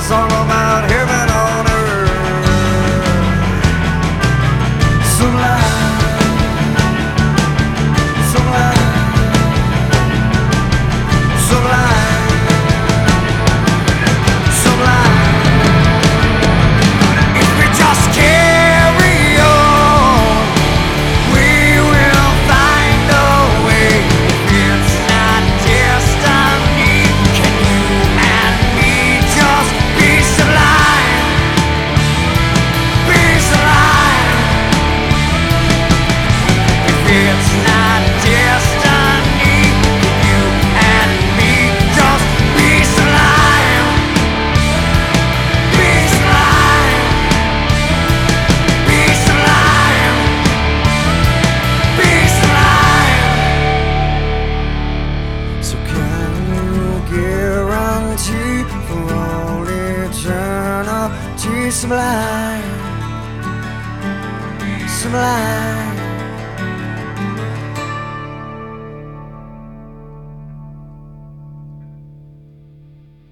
song about heaven on earth. Sublime, sublime, sublime, sublime. If we just carry on, we will find a way. It's not destiny. Can you and me just be sublime? Be sublime. If it's not destiny, can you and me just be sublime? Be sublime. Be sublime. Be sublime. So can you guarantee for all eternity sublime? Sublime.